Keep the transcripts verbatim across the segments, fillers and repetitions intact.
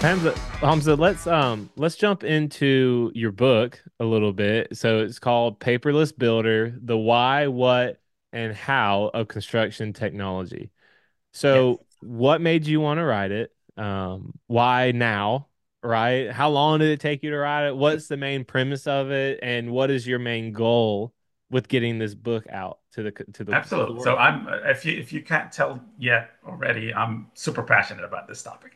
Hamza, Hamza, let's um let's jump into your book a little bit. So it's called Paperless Builder: The Why, What, and How of Construction Technology. Yes, So what made you want to write it? Um, why now? Right? How long did it take you to write it? What's the main premise of it, and what is your main goal with getting this book out to the to the to the absolutely. So world? I'm if you if you can't tell yet already, I'm super passionate about this topic.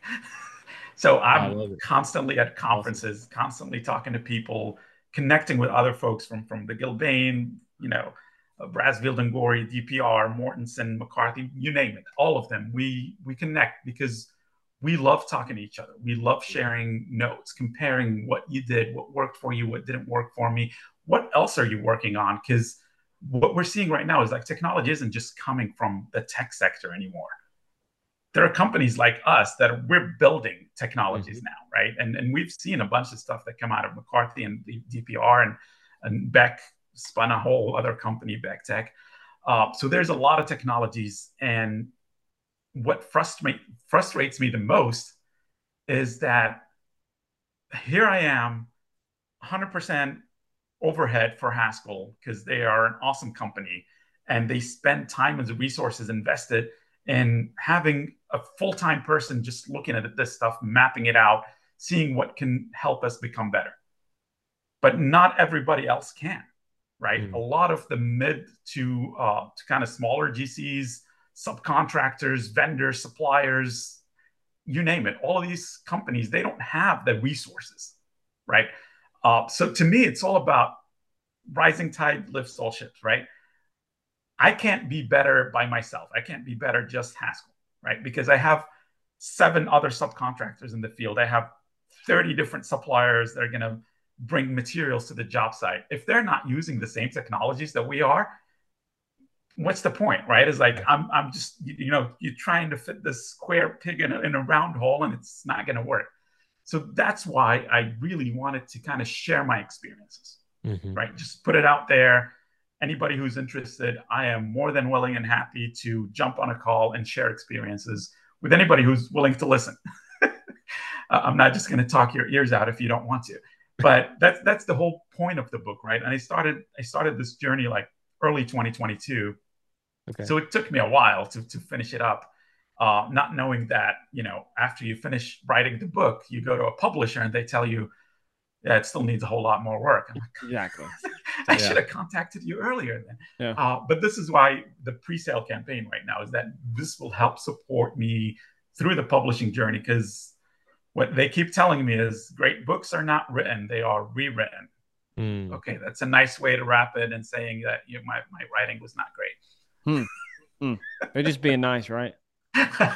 So I I'm love it. constantly at Awesome. conferences, constantly talking to people, connecting with other folks from from the Gilbane, you know, uh, Brasfield and Gorey, D P R, Mortensen, McCarthy, you name it, all of them. We we connect because we love talking to each other. We love sharing notes, comparing what you did, what worked for you, what didn't work for me. What else are you working on? Because what we're seeing right now is like technology isn't just coming from the tech sector anymore. There are companies like us that we're building technologies Mhm. now, right? And and we've seen a bunch of stuff that come out of McCarthy and D P R and and Beck spun a whole other company, Beck Tech. Uh, so there's a lot of technologies, and what frustrate, frustrates me the most is that here I am, one hundred percent overhead for Haskell because they are an awesome company and they spend time and resources invested in having a full-time person just looking at this stuff, mapping it out, seeing what can help us become better. But not everybody else can, right? A Mhm. lot of the mid to, uh, to kind of smaller G Cs, subcontractors, vendors, suppliers, you name it, all of these companies, they don't have the resources, right? Uh, so to me, it's all about rising tide lifts all ships, right? I can't be better by myself. I can't be better just Haskell, right? Because I have seven other subcontractors in the field. I have thirty different suppliers that are going to bring materials to the job site. If they're not using the same technologies that we are, what's the point, right? It's like Yeah. I'm, I'm just, you know, you're trying to fit this square pig in a, in a round hole, and it's not going to work. So that's why I really wanted to kind of share my experiences, Mhm. right? Just put it out there. Anybody who's interested, I am more than willing and happy to jump on a call and share experiences with anybody who's willing to listen. I'm not just going to talk your ears out if you don't want to. But that's that's the whole point of the book, right? And I started I started this journey like early twenty twenty-two, Okay. so it took me a while to to finish it up, uh, not knowing that you know after you finish writing the book, you go to a publisher and they tell you, yeah, it still needs a whole lot more work. I'm Exactly. like, I should Yeah. have contacted you earlier then. Yeah. Uh, but this is why the pre-sale campaign right now is that this will help support me through the publishing journey because what they keep telling me is great books are not written, they are rewritten. Mm. Okay, that's a nice way to wrap it and saying that you know, my, my writing was not Hmm. Hmm. They're just being nice, right? great.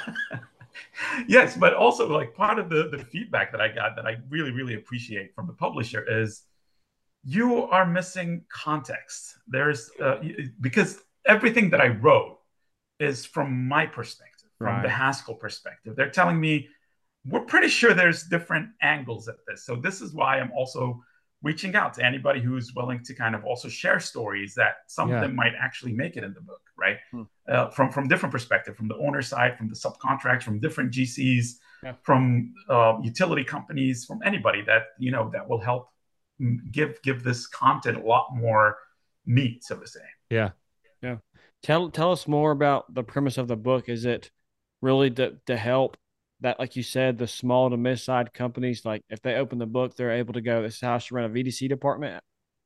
Yes, but also like part of the, the feedback that I got that I really, really appreciate from the publisher is you are missing context. There's uh, because everything that I wrote is from my perspective, from the Right. Haskell perspective. They're telling me we're pretty sure there's different angles at this. So this is why I'm also reaching out to anybody who's willing to kind of also share stories that some of Yeah. them might actually make it in the book, right? Hmm. Uh, from from different perspective, from the owner side, from the subcontracts, from different G Cs, Yeah. from uh, utility companies, from anybody that you know that will help give give this content a lot more meat, so to say. Yeah. Yeah. Tell tell us more about the premise of the book. Is it really to to help that, like you said, the small to mid-sized companies, like if they open the book, they're able to go, this is how I should run a V D C department?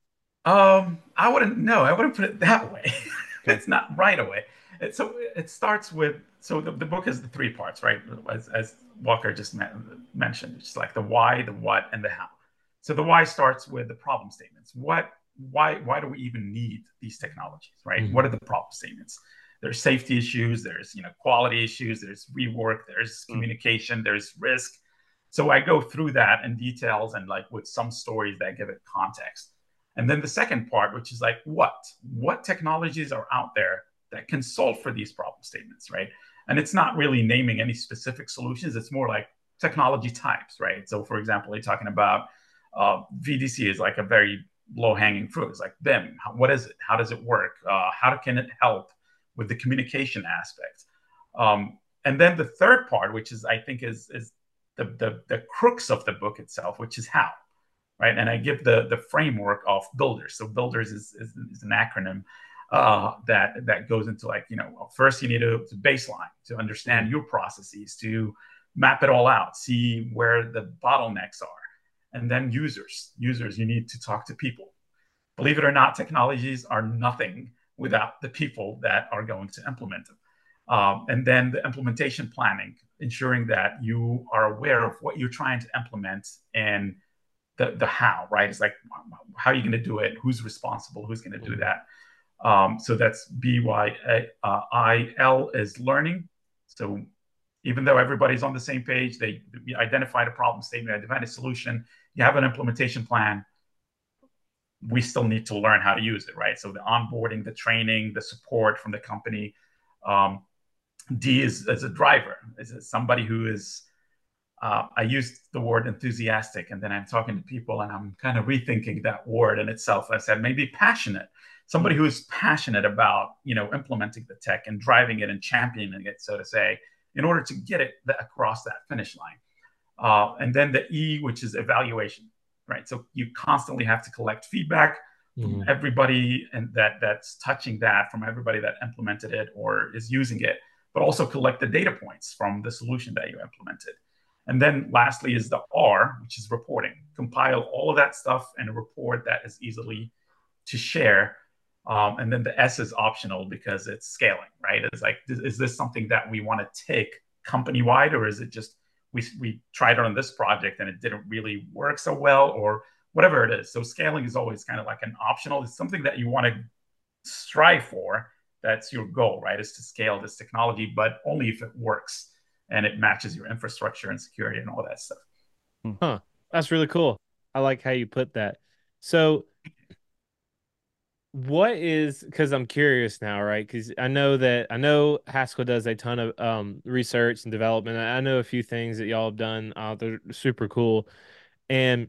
Um, I wouldn't know. I wouldn't put it that way. Okay. It's not right away. It, so it starts with so the, the book is the three parts, right? As, as Walker just mentioned, it's like the why, the what, and the how. So the why starts with the problem statements. What, why, why do we even need these technologies, right? What Hmm. are the problem statements? There's safety issues. There's you know quality issues. There's rework. There's Mm. communication. There's risk. So I go through that in details and like with some stories that give it context. And then the second part, which is like, what? What technologies are out there that can solve for these problem statements, right? And it's not really naming any specific solutions. It's more like technology types, right? So, for example, you're talking about uh, V D C is like a very low hanging fruit. It's like B I M. What is it? How does it work? Uh, how can it help with the communication aspect? Um, and then the third part, which is I think is is the, the, the crux of the book itself, which is how, right? And I give the, the framework of builders. So builders is, is, is an acronym uh, that, that goes into like, you know, well, first you need to, to baseline, to understand Mhm. your processes, to map it all out, see where the bottlenecks are. And then users, users, you need to talk to people. Believe it or not, technologies are nothing without the people that are going to implement them. Um, and then the implementation planning, ensuring that you are aware of what you're trying to implement and the, the how, right? It's like, how are you going to do it? Who's responsible? Who's going to do Mhm. that? Um, so that's B Y I L is learning. So even though everybody's on the same page, they identified a problem statement, identified a solution, you have an implementation plan, we still need to learn how to use it, right? So the onboarding, the training, the support from the company. Um, D is as a driver, is somebody who is, uh, I used the word enthusiastic, and then I'm talking to people and I'm kind of rethinking that word in itself. I said maybe passionate, somebody who is passionate about, you know, implementing the tech and driving it and championing it, so to say, in order to get it across that finish line. Uh, and then the E, which is evaluation, right? So you constantly have to collect feedback from Mhm. everybody and that that's touching that, from everybody that implemented it or is using it, but also collect the data points from the solution that you implemented. And then lastly is the R, which is reporting. Compile all of that stuff in a report that is easily to share. Um, and then the S is optional because it's scaling, right? It's like, is this something that we want to take company wide, or is it just we, we tried it on this project and it didn't really work so well, or whatever it is. So scaling is always kind of like an optional. It's something that you want to strive for. That's your goal, right? Is to scale this technology, but only if it works and it matches your infrastructure and security and all that stuff. Hmm. Huh. That's really cool. I like how you put that. So, what is, because I'm curious now, right? Because I know that I know Haskell does a ton of um research and development. I know a few things that y'all have done. Uh, they're super cool. And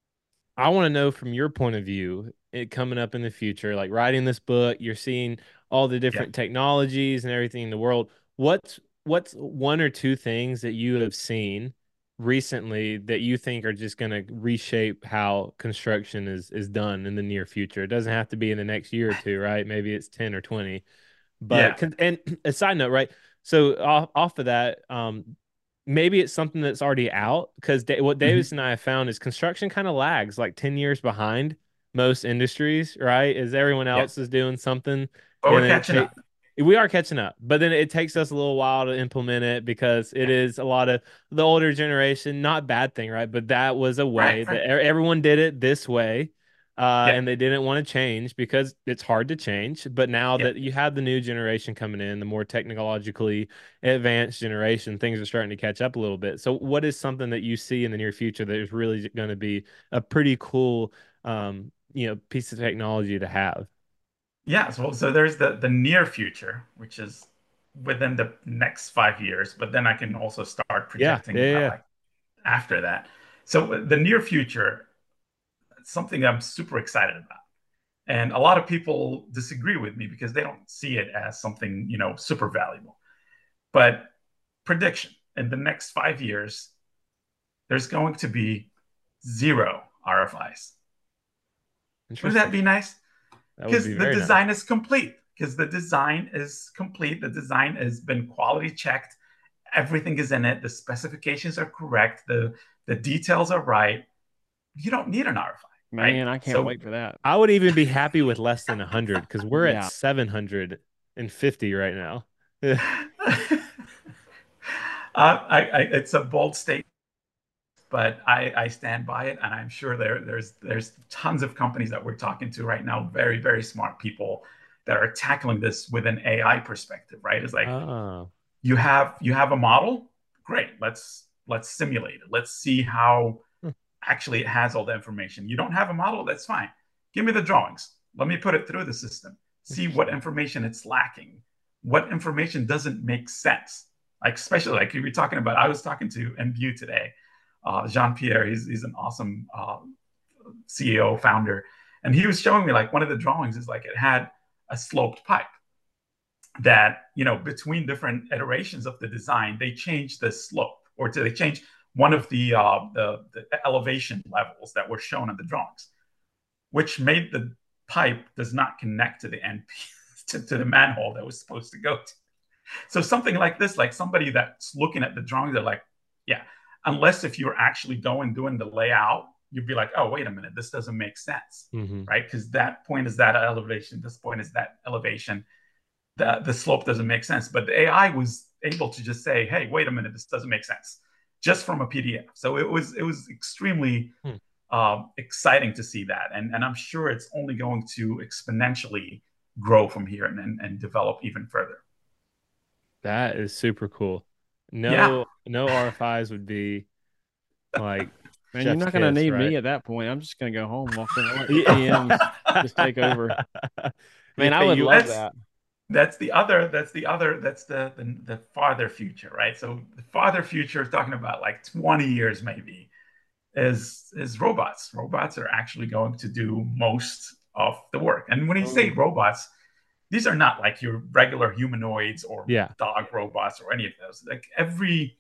I want to know from your point of view, it coming up in the future, like writing this book, you're seeing all the Yeah. different technologies and everything in the world. What's what's one or two things that you have seen recently that you think are just going to reshape how construction is is done in the near future? It doesn't have to be in the next year or two, right? Maybe it's ten or twenty. But Yeah. con- and a side note, right? So off, off of that, um, maybe it's something that's already out because da- what Davis Mm-hmm. and I have found is construction kind of lags like ten years behind most industries, right? As everyone Yeah. else is doing something, But and we're then it catching take up. we are catching up, but then it takes us a little while to implement it because it Yeah. is a lot of the older generation, not bad thing, right? But that was a Right. way Right. that e- everyone did it this way, uh, Yeah. and they didn't want to change because it's hard to change. But now Yeah. that you have the new generation coming in, the more technologically advanced generation, things are starting to catch up a little bit. So, what is something that you see in the near future that is really going to be a pretty cool, um, you know, piece of technology to have? Yeah, so, so there's the the near future, which is within the next five years, but then I can also start Yeah, projecting yeah, about yeah. like after that. So the near future, something I'm super excited about. And a lot of people disagree with me because they don't see it as something, you know, super valuable. But prediction, in the next five years, there's going to be zero R F Is. Wouldn't that Interesting. be nice? That would Because be the very nice. design is complete. Because the design is complete. The design has been quality checked. Everything is in it. The specifications are correct. The the details are right. You don't need an R F I, right? Man, I can't So wait for that. I would even be happy with less than one hundred because we're at Yeah. seven hundred fifty right now. Yeah. uh, I, I, it's a bold statement, but I, I stand by it, and I'm sure there there's there's tons of companies that we're talking to right now, very very smart people that are tackling this with an A I perspective, right? It's like Oh. you have you have a model, great. Let's let's simulate it. Let's see how actually it has all the information. You don't have a model, that's fine. Give me the drawings. Let me put it through the system. See what Interesting. information it's lacking. What information doesn't make sense. Like especially like you were talking about, I was talking to Enview today. Uh, Jean Pierre, he's, he's an awesome uh, C E O founder, and he was showing me like one of the drawings is like it had a sloped pipe that, you know, between different iterations of the design, they changed the slope or to they change one of the, uh, the the elevation levels that were shown in the drawings, which made the pipe does not connect to the end piece, to, to the manhole that was supposed to go to. So something like this, like somebody that's looking at the drawing, they're like, yeah, unless if you're actually going doing the layout, you'd be like, oh, wait a minute, this doesn't make sense, Mm-hmm. right? Because that point is that elevation, this point is that elevation, the, the slope doesn't make sense. But the A I was able to just say, hey, wait a minute, this doesn't make sense, just from a P D F. So it was it was extremely Hmm. um, exciting to see that, and and I'm sure it's only going to exponentially grow from here and and, and develop even further. That is super cool. Yeah, No, no R F Is would be like Man, you're chef's not gonna kiss, need right? me at that point. I'm just gonna go home, Walker. I'll let the Yeah. P Ms just take over. They Man, I pay would you. love that's that. that's the other that's the other that's the, the the farther future, right? So the farther future is talking about like twenty years maybe, is is robots. Robots are actually going to do most of the work. And when you say Mm. robots, these are not like your regular humanoids or Yeah. dog robots or any of those. Like every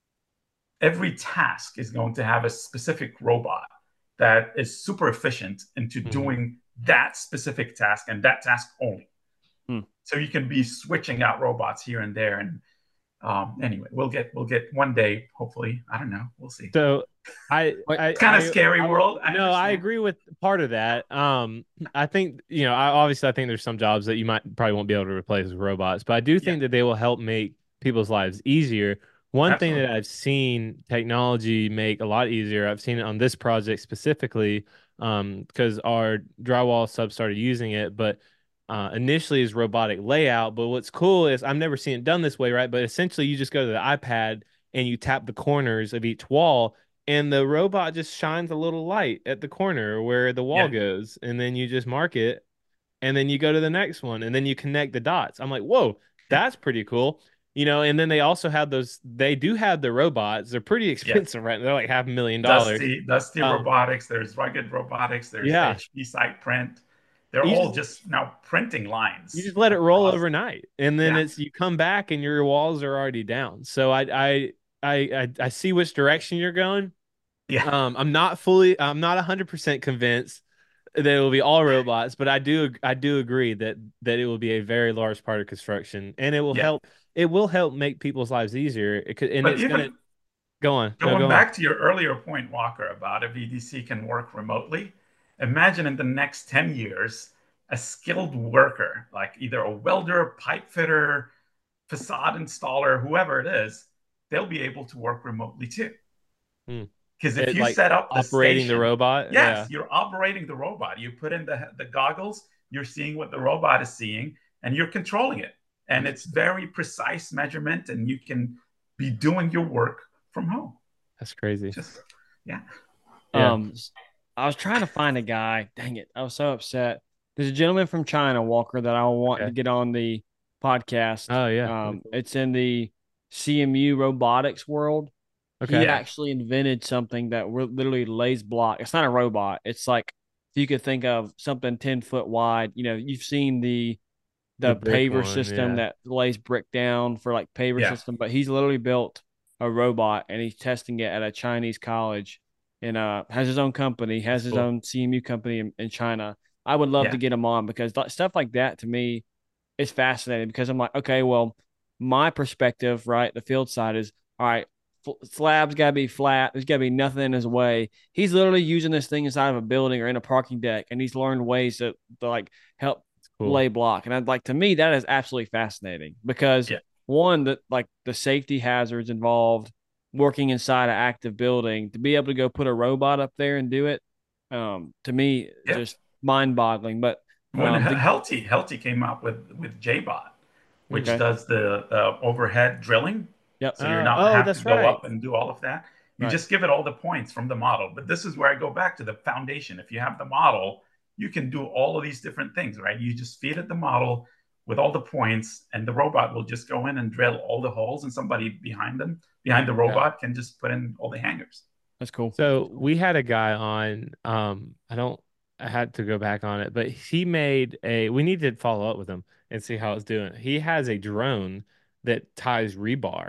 every task is going to have a specific robot that is super efficient into Mhm. doing that specific task and that task only. Hmm. So you can be switching out robots here and there. And um, anyway, we'll get we'll get one day, hopefully. I don't know. We'll see. So I Wait, I It's kind of I, scary I world. I no, I understand. agree with part of that. Um, I think, you know, I obviously I think there's some jobs that you might probably won't be able to replace with robots, but I do Yeah, think that they will help make people's lives easier. One thing absolutely. that I've seen technology make a lot easier, I've seen it on this project specifically, um, because our drywall sub started using it, but uh, initially is robotic layout. But what's cool is I've never seen it done this way, right? But essentially, you just go to the iPad and you tap the corners of each wall, and the robot just shines a little light at the corner where the wall Yeah, goes, and then you just mark it, and then you go to the next one, and then you connect the dots. I'm like, whoa, yeah, that's pretty cool. You know, and then they also have those, they do have the robots. They're pretty yes. expensive, right? They're like half a million dollars. Dusty, Dusty Um, Robotics. There's Rugged Robotics. There's yeah. H P Site Print. They're You all just just now printing you lines just let it roll across. overnight, and then Yeah, it's you come back and your walls are already down. So I I I I, I see which direction you're going. yeah, Um, I'm not fully, I'm not one hundred percent convinced that it will be all robots, but I do, I do agree that that it will be a very large part of construction, and it will yeah. help. It will help make people's lives easier. It could, and But it's gonna even go on. No, going go on. back to your earlier point, Walker, about a V D C can work remotely, imagine in the next ten years, a skilled worker, like either a welder, pipe fitter, facade installer, whoever it is, they'll be able to work remotely too. Hmm. Because if It you like set up the operating the station, robot. yes, Yeah, you're operating the robot. You put in the, the goggles, you're seeing what the robot is seeing, and you're controlling it. And it's very precise measurement, and you can be doing your work from home. that's crazy. Just, yeah. Yeah. Um, I was trying to find a guy. Dang it, I was so upset. There's a gentleman from China, Walker, that I want to Okay. get on the podcast. Oh yeah. Um, it's in the C M U robotics world. He Okay. Yeah. actually invented something that re- literally lays block. It's not a robot. It's like if you could think of something ten foot wide. You know, you've seen the The the brick paver one. system Yeah. that lays brick down for like paver Yeah. system, but he's literally built a robot and he's testing it at a Chinese college and uh has his own company, has That's his cool. own C M U company in, in China. I would love Yeah. to get him on because th- stuff like that to me is fascinating because I'm like, okay, well, my perspective, right, the field side is all right. Slab's got to be flat. There's got to be nothing in his way. He's literally using this thing inside of a building or in a parking deck, and he's learned ways to, to like help It's cool. lay block. And I'd like to me that is absolutely fascinating because Yeah. one that like the safety hazards involved working inside an active building to be able to go put a robot up there and do it, um, to me Yeah. just mind boggling. But When um, the Helty Helty came up with with JBot, which okay, does the uh, overhead drilling, yep, so you're Uh, not oh, have to that's go right. up and do all of that. You right, just give it all the points from the model. But this is where I go back to the foundation. If you have the model, you can do all of these different things, right? You just feed it the model with all the points, and the robot will just go in and drill all the holes, and somebody behind them, behind the yeah, robot, can just put in all the hangers. that's cool. So That's cool. we had a guy on, um, I don't, I had to go back on it, but he made a, we need to follow up with him and see how it's doing. He has a drone that ties rebar.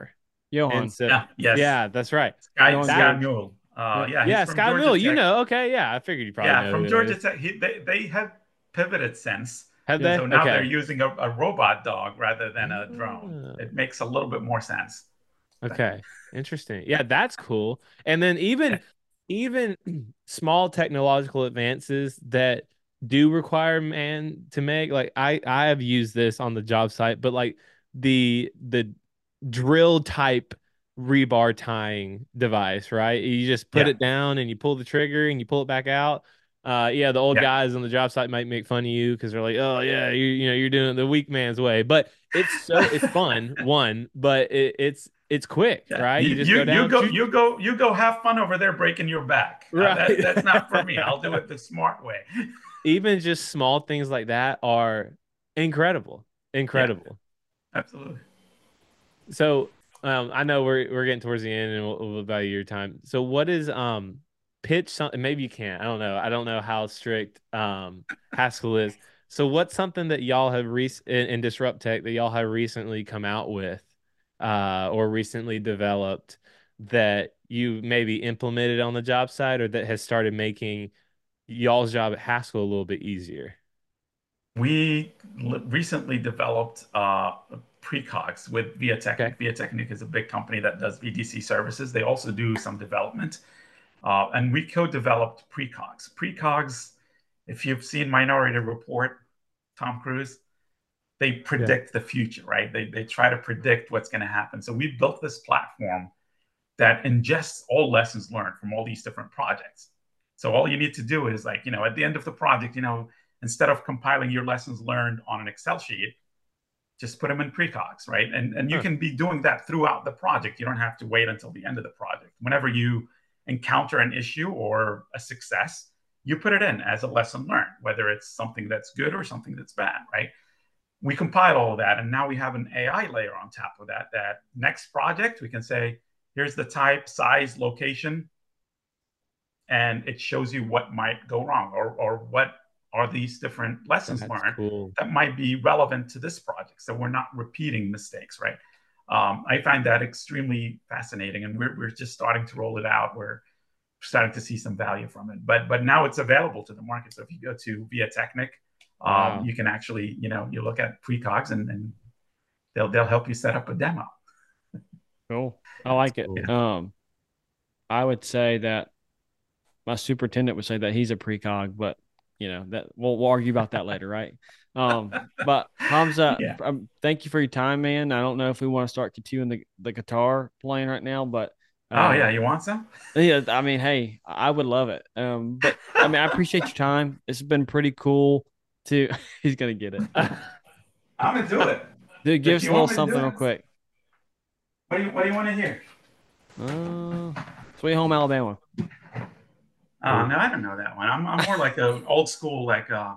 Johan. And so, Yeah, yes. yeah, that's right. Sky Johan Sky George. Mule. Uh, Yeah. yeah, he's Yeah, from Sky Georgia Mule, you Tech. know. Okay, yeah, I figured you probably Yeah, know who from that Georgia is. Tech. He, they they have pivoted since. Have Yeah. they? So now they're Okay. using a, a robot dog rather than a drone. Oh, It makes a little bit more sense. okay. Interesting. Yeah, that's cool. And then even even small technological advances that do require man to make, like I I have used this on the job site, but like the the drill type rebar tying device, right? You just put Yeah, it down and you pull the trigger and you pull it back out. Uh, yeah, the old yeah, guys on the job site might make fun of you because they're like, "Oh yeah, you you know you're doing it the weak man's way," but it's so it's fun, one, but it, it's it's quick, yeah. right? You, You just you go you down, go choo- you go you go have fun over there breaking your back. Uh, right? that that's not for me. I'll do it the smart way. Even just small things like that are incredible, Yeah, incredible. absolutely. So, um, I know we're we're getting towards the end and we'll, we'll value your time. So, what is um pitch something? Maybe you can't. I don't know. I don't know how strict um Haskell is. So, what's something that y'all have rec in, in Disrupt Tech that y'all have recently come out with, uh, or recently developed that you maybe implemented on the job site or that has started making y'all's job at Haskell a little bit easier? We l- recently developed uh, precogs with Via Okay. Technic. Via Technic is a big company that does V D C services. They also do some development. Uh, and we co-developed precogs. Precogs, if you've seen Minority Report, Tom Cruise, they Yeah. predict the future, right? They, they try to predict what's going to happen. So we built this platform that ingests all lessons learned from all these different projects. So all you need to do is like, you know, at the end of the project, you know, instead of compiling your lessons learned on an Excel sheet, just put them in precogs, right? And and you Huh. can be doing that throughout the project. You don't have to wait until the end of the project. Whenever you encounter an issue or a success, you put it in as a lesson learned, whether it's something that's good or something that's bad, right? We compile all of that, and now we have an A I layer on top of that. That next project, we can say, here's the type, size, location, and it shows you what might go wrong or, or what are these different lessons That's learned cool. that might be relevant to this project. So we're not repeating mistakes, right? Um, I find that extremely fascinating, and we're, we're just starting to roll it out. We're starting to see some value from it, but but now it's available to the market. So if you go to Via Technic, um, Wow. you can actually, you know, you look at precogs and, and they'll they'll help you set up a demo. Cool. I That's like it. cool. Um, I would say that my superintendent would say that he's a precog, but you know that we'll, we'll argue about that later, right? Um, but Hamza, Yeah. um, thank you for your time, man. I don't know if we want to start continuing the the guitar playing right now, but Oh yeah, um, you want some? yeah, I mean, hey, I would love it. Um, but I mean, I appreciate your time. It's been pretty cool to. He's gonna get it, I'm gonna do it. dude. Give If us you a little want me to do something real it, quick. what do you what do you want to hear? Uh, Sweet Home Alabama. Oh no, I don't know that one. I'm I'm more like a old school like uh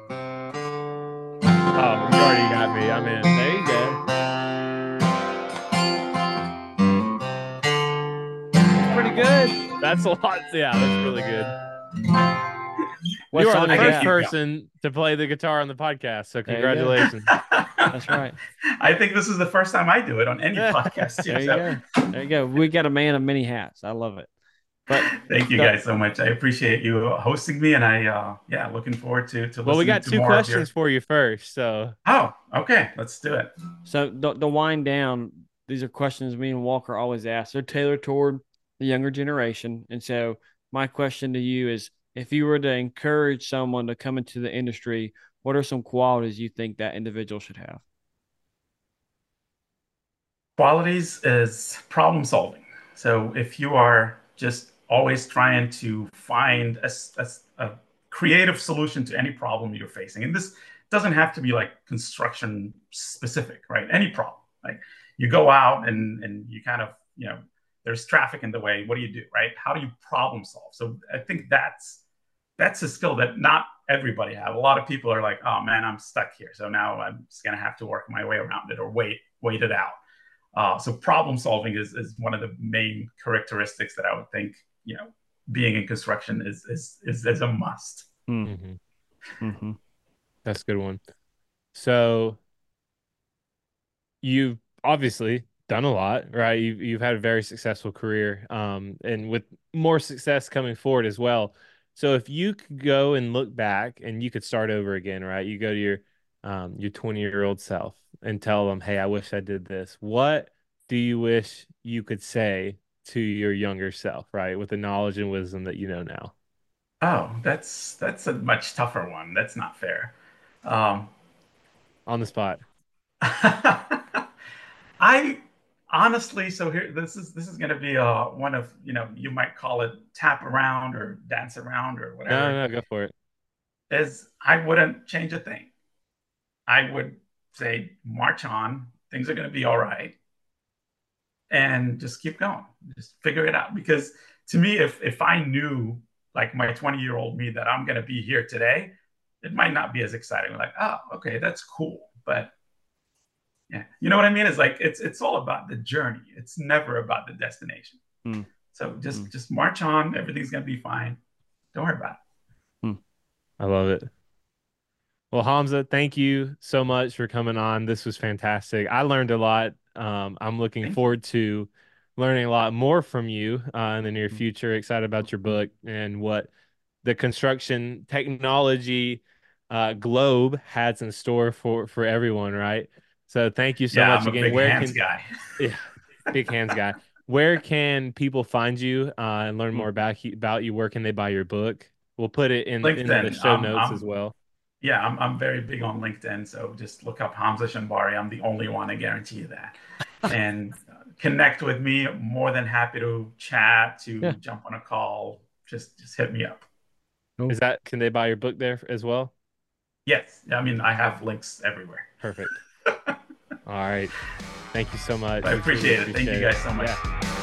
Oh, you already got me. I'm in. There you go. That's pretty good. That's a lot. Yeah, that's really good. What You are song the I is can first that? keep going. person to play the guitar on the podcast, so There you go. congratulations. That's right. I think this is the first time I do it on any podcast too. There you So go. There you go. We got a man of many hats. I love it. But thank you the, guys so much. I appreciate you hosting me, and I uh yeah, looking forward to to Well, we listening got to two more of questions your. for you first. So, Oh, okay, let's do it. so the the wind down. These are questions me and Walker always ask. They're tailored toward the younger generation. And so my question to you is, if you were to encourage someone to come into the industry, what are some qualities you think that individual should have? Qualities is problem solving. So if you are just always trying to find a, a, a creative solution to any problem you're facing, and this doesn't have to be like construction specific, right? Any problem. Like you go out and and you kind of, you know, there's traffic in the way. What do you do, right? How do you problem solve? So I think that's that's a skill that not everybody have. A lot of people are like, oh man, I'm stuck here. So now I'm just gonna have to work my way around it or wait, wait it out. Uh, so problem solving is, is one of the main characteristics that I would think, you know, being in construction is is is, is a must. Mm, mhm, hmm that's a good one. So, you've obviously done a lot, right? You've you've had a very successful career, um, and with more success coming forward as well. So if you could go and look back and you could start over again, right? You go to your um your twenty year old self and tell them, hey, I wish I did this. What do you wish you could say to your younger self, right? With the knowledge and wisdom that you know now. Oh, that's that's a much tougher one. That's not fair. Um, On the spot. I honestly, so here, this is this is going to be uh one of, you know, you might call it tap around or dance around or No, whatever. no, go for it. Is I wouldn't change a thing. I would say march on. Things are going to be all right, and just keep going. Just figure it out. Because to me, if if I knew, like my twenty year old me, that I'm going to be here today, it might not be as exciting. Like, oh, okay, that's cool, but yeah, you know what I mean? It's like it's it's all about the journey. It's never about the destination. Hmm. So Hmm. just just march on. Everything's gonna be fine. Don't worry about Hmm. I love it. Well, Hamza, thank you so much for coming on. This was fantastic. I learned a lot. Um, I'm it. looking Thank you. forward to learning a lot more from you uh, in the near Hmm. future. Excited about your book and what the construction technology uh, globe has in store for for everyone, right? So thank you so Yeah, much I'm a again. big Where hands can guy. yeah, big hands guy. Where can people find you uh, and learn Hmm. more about you, about you? Where can they buy your book? We'll put it in in the LinkedIn. show I'm notes as I'm well. yeah, I'm I'm very big on LinkedIn. So just look up Hamza Shambari. I'm the only one, I guarantee you that. And uh, connect with me. More than happy to chat, Yeah. to jump on a call. Just just hit me up. Cool. Is that can they buy your book there as well? Yes. I mean, I have links everywhere. Perfect. All right. Thank you so much. I We truly appreciate it. Thank you appreciate it. guys so much. Yeah.